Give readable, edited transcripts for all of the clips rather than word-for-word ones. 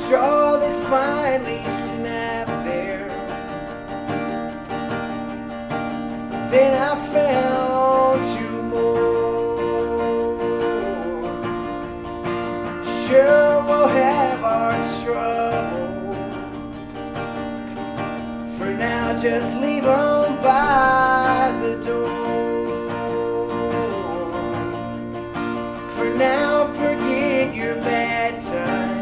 straw that finally snapped there. Then I found two more. Sure, we'll have our trouble. For now, just leave them by the door. For now, forget your bad time.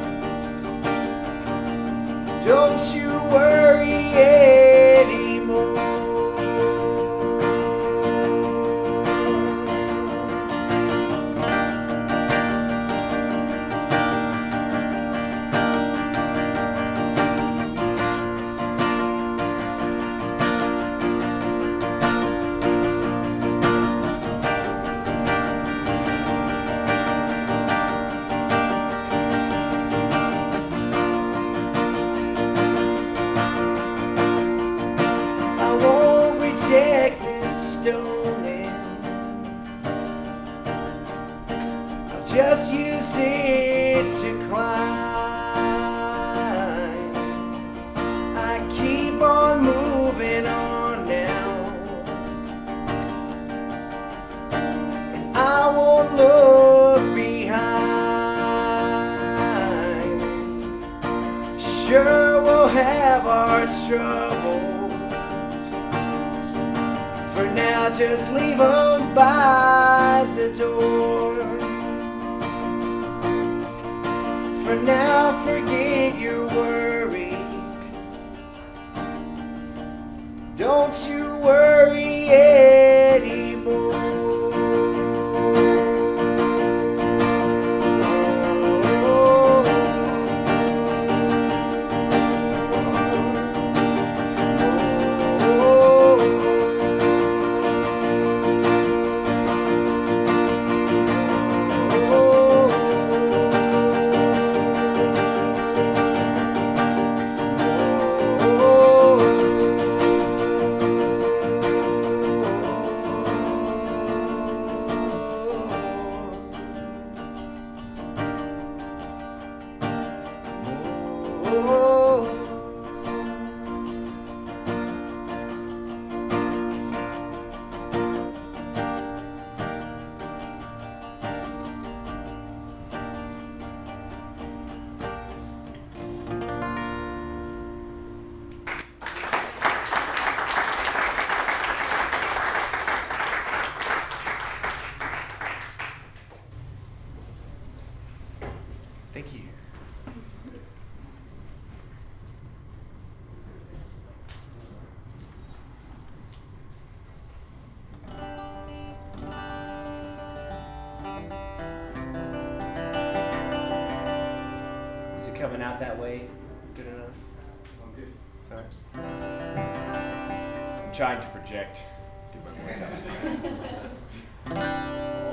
Don't you worry anymore. Reject this stoning. I'll just use it to climb. I keep on moving on now, and I won't look behind. Sure, we'll have our trouble. For now, just leave them by the door. For now, forget your worry. Don't you worry anymore. Thank you. Is it coming out that way? Good enough? Sounds good. Sorry. I'm trying to project. Do my voice out.